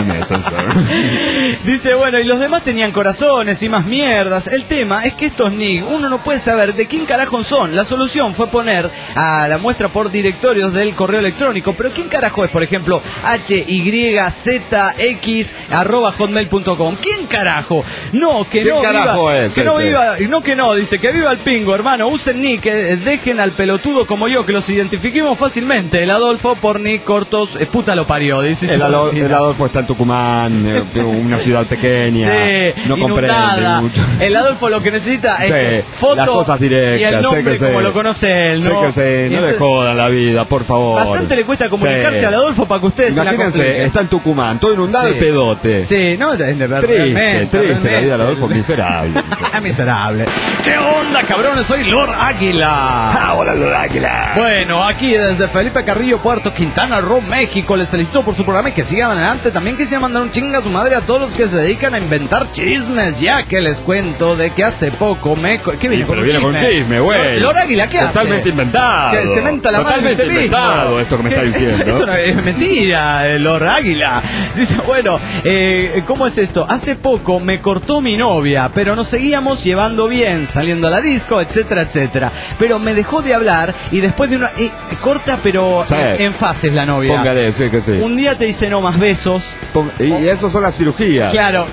Messenger. Dice, bueno, y los demás tenían corazones y más mierdas. El tema es que estos nick, uno no puede saber de quién carajo son. La solución fue poner a la muestra por directorios del correo electrónico. Pero ¿quién carajo es, por ejemplo, H Y Z X arroba hotmail punto com? ¿Quién carajo? No, que ¿Quién no carajo viva, es que no ese? viva, no que no, dice que viva el pingo, hermano. Usen nick, que dejen al pelotudo como yo, que los identifiquemos fácilmente. El Adolfo por nick cortos, eh, puta lo parió, dice. El, Alo- el Adolfo está en Tucumán, eh, una ciudad pequeña. Sí, no comprende inundada. mucho. El Adolfo lo que necesita es Sí, foto las cosas directas, y el sé nombre que sé. como lo conoce él, Sé ¿no? que sé, Y no le entonces- jodan la vida, por favor. Bastante le cuesta comunicarse Sí. al Adolfo para que ustedes se la Imagínense, compliquen. está en Tucumán, todo inundado Sí. y pedote. Sí, no, de- de- Triste, realmente, triste la vida del realmente. Adolfo, miserable. Miserable. ¿Qué onda, cabrones? Soy Lord Águila. Ah, hola, Lord Águila. Bueno, aquí desde Felipe Carrillo, Puerto Quintana Roo, México, les felicito por su programa y que sigan adelante. También quisiera mandar un chinga a su madre a todos los que se dedican a inventar chismes, ya que les cuento de que hace poco me... co- ¿Qué viene Sí, con pero un viene con chisme? chisme, güey. Lord Águila, ¿qué hace? Totalmente inventado. Se, se menta la mano Totalmente usted mismo. inventado esto que me está ¿Qué? diciendo. Esto no es mentira, el Lord Águila. Dice, bueno, eh, ¿cómo es esto? Hace poco me cortó mi novia, pero nos seguíamos llevando bien, saliendo a la disco, etcétera, etcétera. Pero me dejó de hablar y después de una... eh, corta, pero Sí. en, en fases la novia. Póngale, sí que sí. Un día te dice no más besos. Pong- Y, y eso son las cirugías. Claro.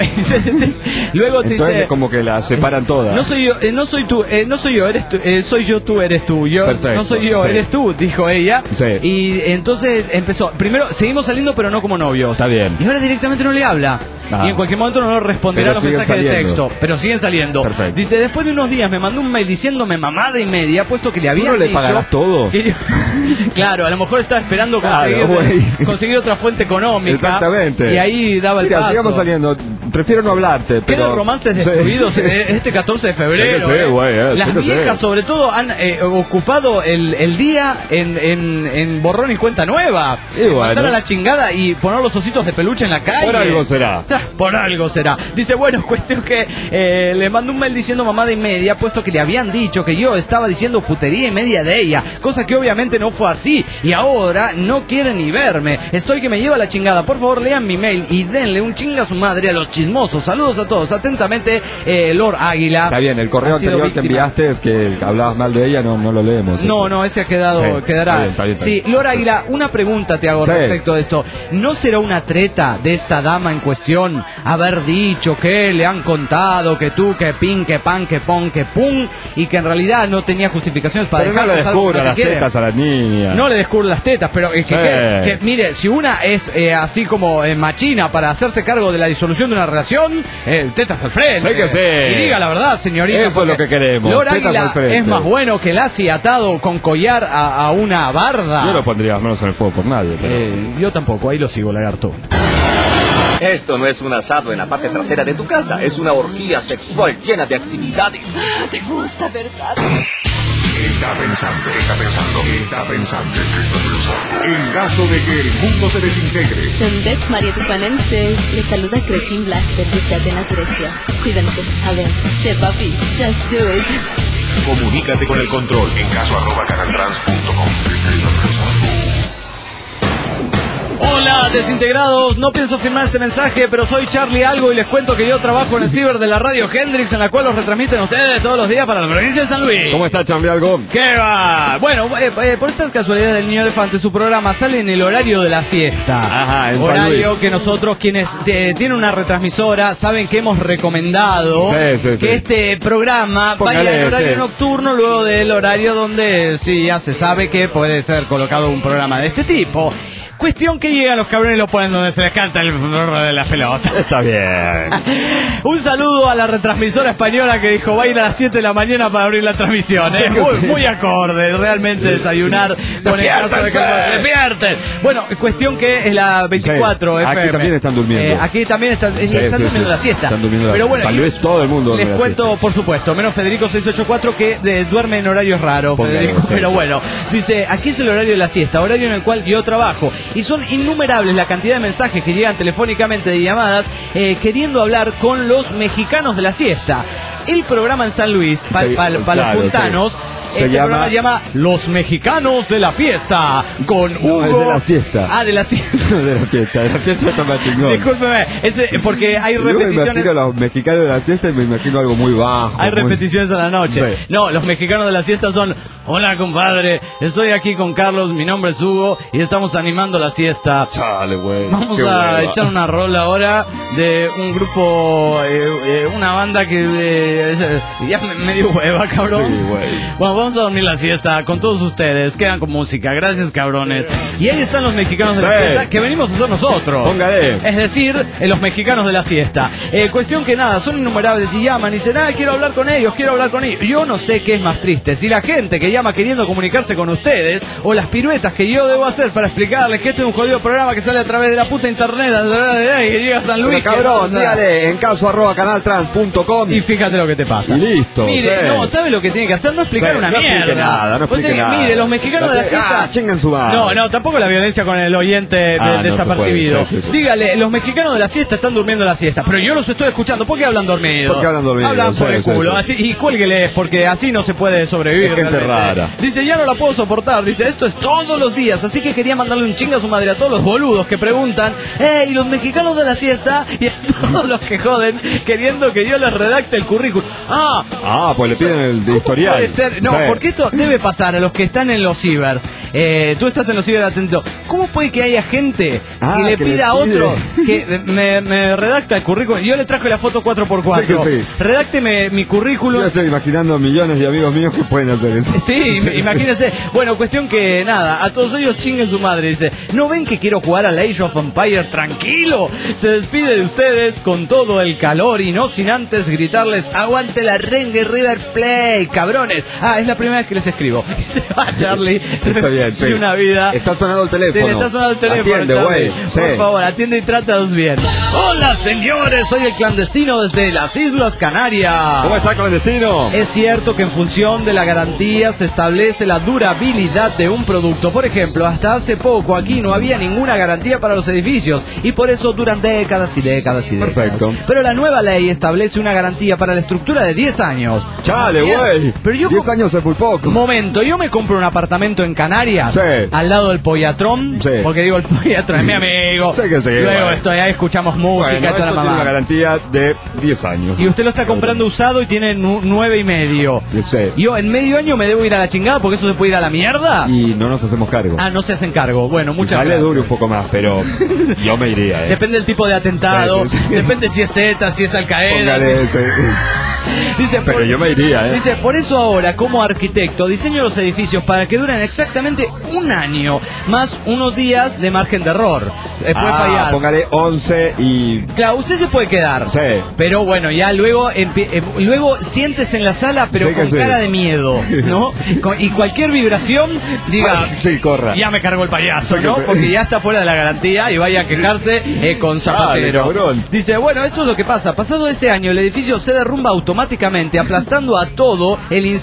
Luego te Entonces dice... como que las separan todas. No soy yo, eh, no soy tú, eh, no soy yo, eres tú, eh, soy yo, tú eres tú. Yo Perfecto, no soy yo, sí. eres tú, dijo ella. Sí. Y entonces empezó. Primero seguimos saliendo, pero no como novios. Está bien. Y ahora directamente no le habla. Ah. Y en cualquier momento no le responderá Pero los siguen mensajes de saliendo. texto. Pero siguen saliendo. Perfecto. Dice, después de unos días me mandó un mail diciéndome mamada y media, puesto que le había ¿Tú no le dicho pagarás todo? que yo- Claro, a lo mejor estaba esperando Claro, conseguir, güey. conseguir otra fuente económica. Exactamente. Y ahí daba el Mira, paso. sigamos saliendo. Prefiero no hablarte, pero... Quedan romances Sí. destruidos eh, este catorce de febrero. Sí que sí, eh. güey, eh, Las sí que viejas, sí. sobre todo, han eh, ocupado el, el día en, en, en borrón y cuenta nueva. Y bueno. Mandar a la chingada y poner los ositos de peluche en la calle. Por algo será. Ah, Por algo será. Dice, bueno, cuestión que eh, le mandó un mail diciendo mamada y media, puesto que le habían dicho que yo estaba diciendo putería y media de ella, cosa que obviamente no fue así. Y ahora no quiere ni verme. Estoy que me lleva la chingada. Por favor, lean mi mail y denle un chinga a su madre a los chismosos. Saludos a todos. Atentamente, eh, Lord Águila. Está bien, el correo Ha sido anterior que víctima. enviaste es que hablabas mal de ella, no, no lo leemos. No, no, ese ha quedado, Sí, quedará. está bien, está bien, está Sí, bien. Lord Águila, una pregunta te hago Sí. respecto a esto. ¿No será una treta de esta dama en cuestión haber dicho que le han contado que tú, que pin, que pan, que pon, que pum, y que en realidad no tenía justificaciones para Pero no dejar le pasar algo descubra que las quiere? tetas a las niñas. No le descubre las tetas, pero es que, Sí. que- que, mire, si una es eh, así como eh, machina para hacerse cargo de la disolución de una relación, eh, tetas al frente. Sí que sí. Y diga la verdad, señorita. Eso es porque lo que queremos, Lord tetas Águila al frente. es más bueno que Lassie atado con collar a, a una barda. Yo lo pondría menos en el fuego por nadie. Pero... Eh, yo tampoco, ahí lo sigo, lagarto. Esto no es un asado en la parte trasera de tu casa, es una orgía sexual llena de actividades. Te gusta, ¿verdad? Está pensando, está pensando, está pensando. En caso de que el mundo se desintegre, Shondet María Tupanenses, les saluda Cretin Blaster desde Atenas, Grecia. Cuídense, a ver, che papi, just do it. Comunícate con el control en caso arroba canaltrans punto com. Hola, desintegrados, no pienso firmar este mensaje, pero soy Charlie Algo y les cuento que yo trabajo en el ciber de la radio Hendrix, en la cual los retransmiten ustedes todos los días para la provincia de San Luis. ¿Cómo está, Charlie Algo? ¿Qué va? Bueno, eh, eh, por estas casualidades del Niño Elefante, su programa sale en el horario de la siesta. Ajá, en San horario Luis. que nosotros, quienes eh, tienen una retransmisora, saben que hemos recomendado Sí, sí, que sí. este programa Póngale, vaya en horario sí. nocturno, luego del horario donde sí ya se sabe que puede ser colocado un programa de este tipo. Cuestión que llegan los cabrones y lo ponen donde se les canta el forro de las pelotas. Está bien. Un saludo a la retransmisora española que dijo va a ir a las siete de la mañana para abrir la transmisión. ¿eh? Sí, Muy, sí. muy acorde, realmente desayunar con el caso de que despierten. Bueno, cuestión que es la veinticuatro Sí, F M. aquí también están durmiendo. Eh, aquí también están, eh, Sí, están sí, durmiendo sí. la siesta. Están durmiendo la- Pero bueno, San Luis, todo el mundo duerme les la cuento, siesta. por supuesto, menos Federico seiscientos ochenta y cuatro que de- duerme en horarios raros, Póngale, Federico. sí, Pero sí. bueno, dice, aquí es el horario de la siesta, horario en el cual yo trabajo. Y son innumerables la cantidad de mensajes que llegan telefónicamente de llamadas eh, queriendo hablar con los mexicanos de la siesta. El programa en San Luis, para Sí, los claro, puntanos, sí. Se este llama- programa se llama Los Mexicanos de la Fiesta, con No, Hugo... es de la siesta. Ah, de la siesta. No, de la fiesta, de la fiesta está más chingón. Discúlpeme, ese, porque hay Yo me repeticiones... imagino a los mexicanos de la siesta y me imagino algo muy bajo. Hay muy- repeticiones a la noche. Sí. No, los mexicanos de la siesta son: hola compadre, estoy aquí con Carlos, mi nombre es Hugo y estamos animando la siesta. Chale, güey. Vamos qué a hueva. echar una rola ahora de un grupo, eh, eh, una banda que eh, es, eh, ya me, me dio hueva, cabrón. Sí, güey. Bueno, vamos a dormir la siesta con todos ustedes. Quedan con música. Gracias, cabrones. Y ahí están los mexicanos de la Sí. siesta que venimos a hacer nosotros. Póngale. Es decir, eh, los mexicanos de la siesta. Eh, cuestión que nada, son innumerables y llaman y dicen, ah, quiero hablar con ellos, quiero hablar con ellos. Yo no sé qué es más triste, si la gente que llama queriendo comunicarse con ustedes o las piruetas que yo debo hacer para explicarles que este es un jodido programa que sale a través de la puta internet, a través de- que llega a San Luis. Pero cabrón, que- dígale en caso arroba canaltrans punto com Y fíjate lo que te pasa. y listo. Mire, sí. no, ¿sabe lo que tiene que hacer? No explicar Sí, una no mierda. explique nada, no Vos explique tenés- nada. Mire, los mexicanos de la Ah, siesta... chingan su madre. No, no, tampoco la violencia con el oyente de- Ah, no se desapercibido. puede, sí, sí, sí. Dígale, los mexicanos de la siesta están durmiendo la siesta, pero yo los estoy escuchando. ¿Por qué hablan dormido? ¿Por qué hablan dormido? Hablan por Sí, el sí, culo. sí. Así, y cuélgueles, porque así no se puede sobrevivir. Es gente realmente. rara. Dice, ya no la puedo soportar. Dice, esto es todos los días. Así que quería mandarle un chinga a su madre a todos los boludos que preguntan, hey, los mexicanos de la siesta, y a todos los que joden queriendo que yo les redacte el currículum. Ah, Ah, pues le piden el de historial. puede ser. No, Sí. porque esto debe pasar a los que están en los cibers. Eh, tú estás en los cibers atento. ¿Cómo puede que haya gente Ah, que le que le pida a pide. otro que me, me redacta el currículum? Yo le traje la foto cuatro por cuatro. Sí que sí. Redácteme mi currículum. Yo estoy imaginando millones de amigos míos que pueden hacer eso. Sí, im- imagínense. Bueno, cuestión que nada, a todos ellos chinguen su madre. Dice, ¿no ven que quiero jugar al Age of Empire tranquilo? Se despide de ustedes con todo el calor y no sin antes gritarles, aguante la rengue River Plate, cabrones. Ah, es la primera vez que les escribo. Y se va Charlie. Está bien, sí. Y una vida. Está sonando el teléfono. Sí, le está sonando el teléfono. Atiende, Charlie. güey. Sí. Por favor, atiende y trátalos bien. Hola, señores, soy el clandestino desde las Islas Canarias. ¿Cómo está, clandestino? Es cierto que en función de la garantía se establece la durabilidad de un producto. Por ejemplo, hasta hace poco aquí no había ninguna garantía para los edificios y por eso duran décadas y décadas y décadas. Perfecto. Pero la nueva ley establece una garantía para la estructura de diez años. Chale, Bien. güey. Pero yo diez años es muy poco. Momento, yo me compro un apartamento en Canarias, Sí. al lado del Pollatrón, Sí. porque digo, el Pollatrón es mi amigo. Sí que sí, Luego bueno. estoy ahí, escuchamos música, Bueno, toda la esto tiene mamá. una garantía de diez años. Y usted lo está comprando usado y tiene nu- nueve y medio. Sí. Yo en medio año me debo ir a la chingada porque eso se puede ir a la mierda. Y no nos hacemos cargo. Ah, no se hacen cargo. Bueno, Si muchas sale gracias. dure un poco más, pero yo me iría, ¿eh? Depende del tipo de atentado, Sí, sí, sí. depende si es Z, si es Al Qaeda. Póngale, sí. Dice, Pero por- yo me iría, ¿eh? Dice, por eso ahora, como arquitecto, diseño los edificios para que duren exactamente un año, más unos días de margen de error. Eh, puede Ah, fallar. póngale once y... Claro, usted se puede quedar. Sí. Pero bueno, ya luego empie- eh, luego siéntese en la sala, pero Sí que con sí. cara de miedo, ¿no? Con- y cualquier vibración, diga, Sí, corra. ya me cargó el payaso, Sí que ¿no? sí. Porque ya está fuera de la garantía y vaya a quejarse eh, con Zapatero. Dale, cabrón. Dice, bueno, esto es lo que pasa. Pasado ese año, el edificio se derrumba automáticamente, aplastando a todo el insensato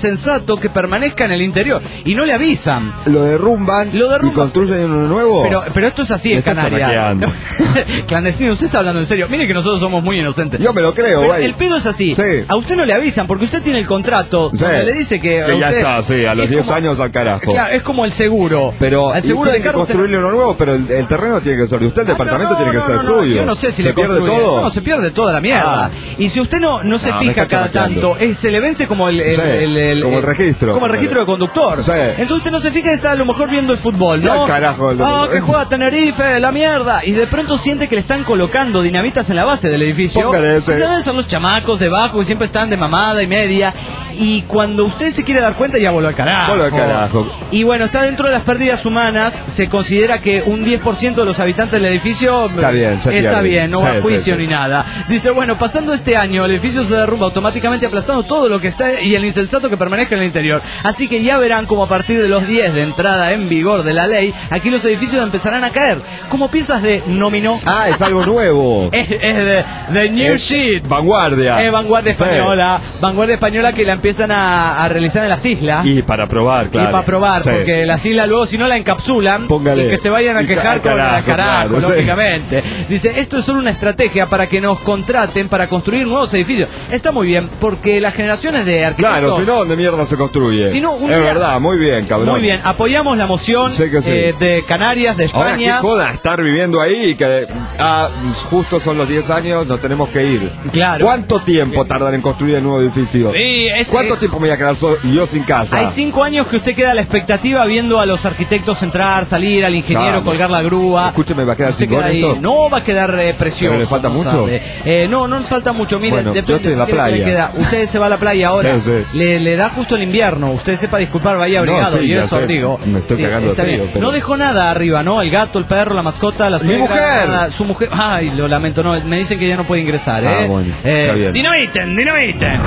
contrato que permanezca en el interior. Y no le avisan. Lo derrumban, Lo derrumban. y construyen uno nuevo. Pero, pero esto es así en Canarias. No. Clandestino, usted está hablando en serio. Mire que nosotros somos muy inocentes. Yo me lo creo, güey. El pedo es así. Sí. A usted no le avisan porque usted tiene el contrato. Sí. Donde le dice que. Que ya usted, está, sí, a los diez como, años al carajo. Claro, es como el seguro. Pero el seguro tiene de que construirle uno nuevo, pero el, el terreno tiene que ser de usted, el Ah, departamento no, no, tiene que no, ser no, no, suyo. Yo no sé si ¿Se le pierde construye. todo? No, se pierde toda la mierda. Ah. Y si usted no, no se No, me fija está cada chamaqueando. tanto, eh, se le vence como el, el, Sí, el- el- como el registro. Como el registro de conductor. Sí. Entonces usted no se fija y está a lo mejor viendo el fútbol, Ya, ¿no? carajo, el- Ah, que juega Tenerife, la mierda. Y de pronto siente que le están colocando dinamitas en la base del edificio. Póngale ese. Y se ven, son los chamacos debajo y siempre están de mamada y media. Y cuando usted se quiere dar cuenta, ya voló al carajo. Voló al carajo. Y bueno, está dentro de las pérdidas humanas. Se considera que un diez por ciento de los habitantes del edificio Está bien, se está pierde. bien, no Sí, va a sí, juicio sí. ni nada. Dice, bueno, pasando este año, el edificio se derrumba automáticamente aplastando todo lo que está y el insensato que permanezca en el interior. Así que ya verán como a partir de los diez de entrada en vigor de la ley, aquí los edificios empezarán a caer. Como piezas de nómino. Ah, es algo nuevo. Es, es de, de New Es Shit. Vanguardia. Es vanguardia Sí. española. Vanguardia española que la empiezan a, a realizar en las islas. Y para probar, claro. Y para probar, Sí. porque las islas luego si no la encapsulan Póngale. y que se vayan a Y quejar ca- con carajo, la carajo, claro, sí. lógicamente. Dice, esto es solo una estrategia para que nos contraten para construir nuevos edificios. Está muy bien, porque las generaciones de arquitectos... Claro, si no, ¿dónde mierda se construye? Si no, un es día- verdad, muy bien, cabrón. Muy bien, apoyamos la moción Sé que sí. eh, de Canarias, de Ahora, qué España. joda estar viviendo ahí y que ah, justo son los diez años, nos tenemos que ir. Claro. ¿Cuánto tiempo tardan en construir el nuevo edificio? Sí, es- ¿Cuánto eh, tiempo me voy a quedar solo, yo sin casa? Hay cinco años que usted queda a la expectativa viendo a los arquitectos entrar, salir, al ingeniero Chamo. colgar la grúa. Escúcheme, ¿va a quedar Usted cinco queda en ahí. esto? No va a quedar eh, precioso. ¿Pero le falta no mucho? sabe. Eh, no, no nos falta mucho. Mire, Bueno, depende yo estoy en la si quiere que le playa. queda. Usted se va a la playa ahora. Sí, sí. Le, le da justo el invierno. Usted sepa disculpar, vaya abrigado. No, sí, y ya es sé. abrigo. Me estoy Sí, cagando de está frío, bien. pero- No dejó nada arriba, ¿no? El gato, el perro, la mascota, la ¡Mi suegra, mujer! nada. Su mujer. Ay, lo lamento. No, me dicen que ya no puede ingresar, Ah, ¿eh? bueno, Eh, está bien. Dinamiten, dinamiten.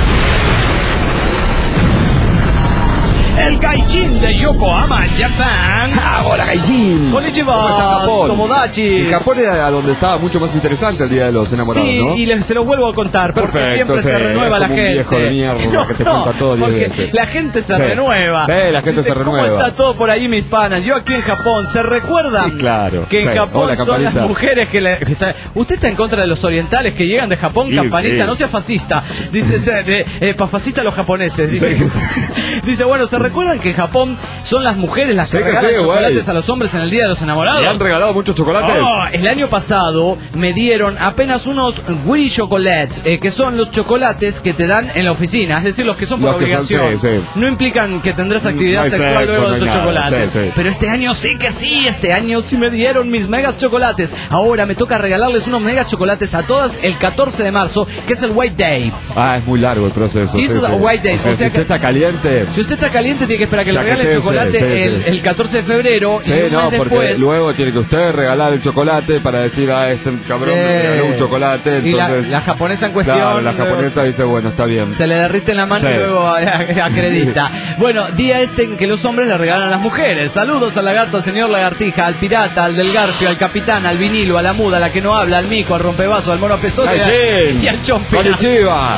El Gaijin de Yokohama, Japan. ¡Ahora, Gaijin! Konnichiwa, ¿Cómo está Japón? Tomodachi. Y Japón era donde estaba mucho más interesante el Día de los Enamorados, Sí, ¿no? y les, se los vuelvo a contar, porque Perfecto, siempre sí, se renueva es la como un gente. viejo de mierda que te cuenta todo diez porque veces. la gente se Sí. renueva. Sí, la gente Dice, se ¿cómo renueva. está todo por ahí, mis panas? Yo aquí en Japón, ¿se recuerdan? Sí, claro. Que en Sí. Japón Hola, son campanita. las mujeres que le... que está- Usted está en contra de los orientales que llegan de Japón, Sí, campanita, sí. no sea fascista. Dice, se- de- eh, pa' fascista a los japoneses. Dice, Sí. dice, bueno, ¿se recuerdan que en Japón son las mujeres las que Sí que regalan sí, güey. chocolates a los hombres en el Día de los Enamorados? ¿Le han regalado muchos chocolates? Oh, el año pasado me dieron apenas unos Willy Chocolates, eh, que son los chocolates que te dan en la oficina, es decir, los que son por Los que son, obligación. sí, sí. No implican que tendrás actividad No hay sexual sexo, luego no de hay esos nada, chocolates. sí, sí. Pero este año sí que sí, este año sí me dieron mis megas chocolates. Ahora me toca regalarles unos megas chocolates a todas el catorce de marzo, que es el White Day. Ah, es muy largo el proceso. Sí, sí, es sí. White Day, O sea, o sea si que- usted está caliente... Si usted está caliente, tiene que esperar que le regalen el Chaquetese, chocolate sí, el, sí. el catorce de febrero. Sí, y un no, mes porque después, luego tiene que usted regalar el chocolate para decir, ah, este cabrón Sí. me regaló un chocolate. Y la, Entonces, la japonesa en cuestión. claro, la luego japonesa dice, bueno, está bien. se le derrite en la mano Sí. y luego acredita. Bueno, día este en que los hombres le regalan a las mujeres. Saludos al lagarto, al señor lagartija, al pirata, al del garfio, al capitán, al vinilo, a la muda, a la que no habla, al mico, al rompevaso, al mono apestoso y, Gaijin. y al chompina. Konnichiwa.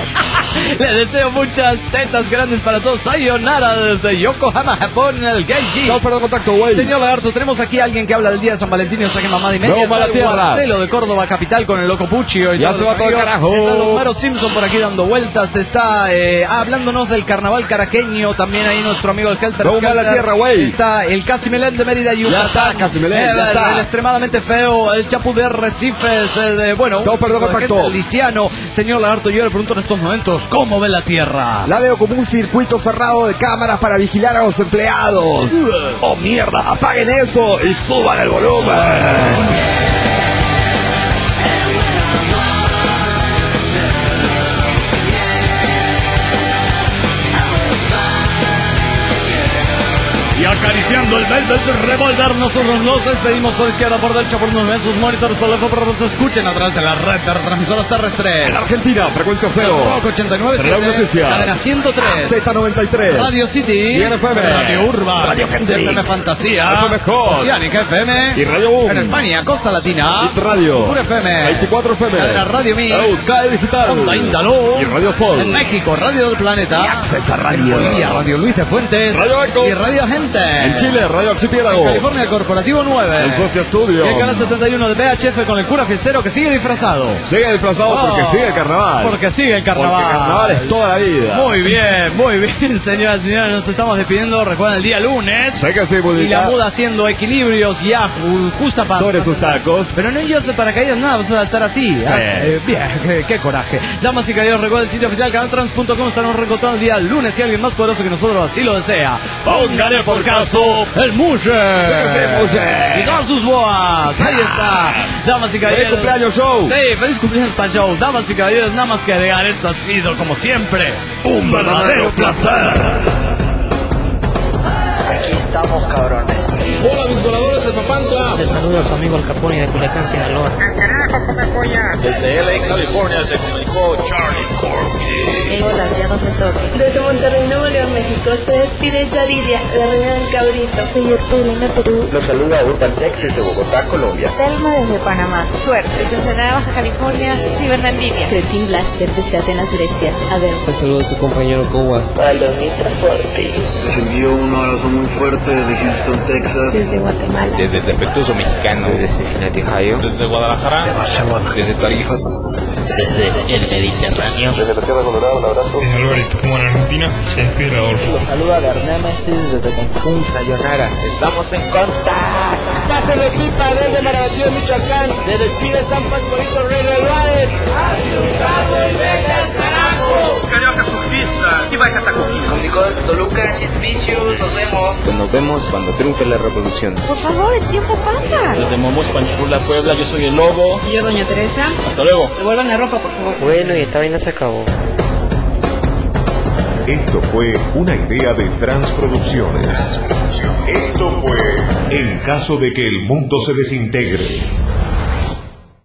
Le deseo muchas tetas grandes para todos. Sayonara desde Yokohama, Japón, el Gaijin. Chao, perdón, contacto, güey. Señor Lagarto, tenemos aquí a alguien que habla del día de San Valentín y nos saque mamada y media. Vamos a la Está el tierra. Marcelo de Córdoba Capital con el Loco Puccio. Y Ya todo se el va todo el rollo. carajo. Está el Homero Simpson por aquí dando vueltas. Está eh, hablándonos del carnaval caraqueño. También ahí nuestro amigo el Helter Vamos a la Skelter. tierra, güey. Está el Casimelén de Mérida, Yucatán. está, Casimelén, ya Ever, está. el extremadamente feo, el Chapu de Recifes. El de, bueno, Estamos perdiendo de contacto. gente lisiano. Señor Lagarto, yo le pregunto en estos momentos, ¿cómo ve la tierra? La veo como un circuito cerrado de cámaras para vigilar a los empleados. ¡Oh, mierda! ¡Apaguen eso y suban el volumen! Y acaricia Iniciando el Velvet Revolver, nosotros nos despedimos por izquierda, por derecha, por unos sus monitores, por lejos, por nos escuchen a través de la red de retransmisoras terrestres. En Argentina, frecuencia cero. Rock ochenta y nueve punto siete, Noticias. Cadena ciento tres, Z noventa y tres, Radio City, cien F M, Radio Urban, Radio Hendrix, F M Fantasía, F M Hot, Oceánica F M y Radio Boom. En España, Costa Latina, Hit Radio, Pura F M, veinticuatro F M, Cadena Radio Mix, Euskadi Digital, Onda Indaló y Radio Sol. En México, Radio del Planeta, y Accesa Radio. En Bolivia, Radio Luis de Fuentes, Radio Eco. y Radio Gente. En Chile, Radio Archipiélago. En California, Corporativo nueve. En Socia Studio. Y el canal setenta y uno de V H F con el cura fiestero que sigue disfrazado. Sigue disfrazado Oh, porque sigue el carnaval. Porque sigue el carnaval. Porque el carnaval es toda la vida. Muy bien, muy bien, señoras y señores. Nos estamos despidiendo. Recuerden el día lunes. Sé que sí, Y Budita. la muda haciendo equilibrios ya ju- justa para. Sobre sus tacos. Pero no llevas paracaídas nada, vas a saltar así. Ah, eh, bien, qué, qué coraje. Damas y caballeros, recuerden el sitio oficial canaltrans punto com. Estaremos reencontrando el día lunes y alguien más poderoso que nosotros así lo desea. Póngale por caso el Mushe. Y todas sus boas. Ahí está. Damas y caballeros. ¡Feliz cumpleaños, Show! Sí, feliz cumpleaños para Show. Damas y caballeros, nada más que agregar, esto ha sido, como siempre, un verdadero placer. Aquí estamos, cabrones. Hola, mis voladores de Papantla. Les saluda a su amigo el Capone de Culiacán, Sinaloa. Desde L A, California, se comunicó Charlie Corky. Hey, hola, ya no se toque. Desde Monterrey, Nuevo León, México, se despide Yaridia, la reina del cabrito. Soy Ertulina, Perú. Los saluda Urban Texas de Bogotá, Colombia. Telma desde Panamá. Suerte. Desde Nueva Baja California, Cibernandivia. Cretin Blaster desde Atenas, Grecia. Adel. Un saludo a su compañero Kowa. Palomita Forti. Les envío un abrazo muy fuerte desde Houston, Texas. Desde Guatemala. Desde el defectuoso mexicano. Desde Cincinnati, Ohio. Desde Guadalajara. Desde Tarija. Desde el Mediterráneo. Desde la Tierra Colorada, un abrazo. Desde Alvarito, como en Argentina, se despide Rodolfo. Los saluda Bernémesis desde Cancún, Sayonara. Estamos en contacto. Casa de Pipa desde Marabatío, Michoacán. Se despide San Pascualito Rey del Valle. Carioca surfista. Y vaya hasta aquí. Comunicó desde Toluca, Cienficios. Nos vemos. Pues nos vemos cuando triunfe la revolución. Por favor, el tiempo pasa. Desde Momos, Panchula, Puebla, yo soy el Lobo. Y yo, doña Teresa. Hasta luego. Devuelvan la ropa, por favor. Bueno, y esta vaina se acabó. Esto fue una idea de Transproducciones. Esto fue En caso de que el mundo se desintegre.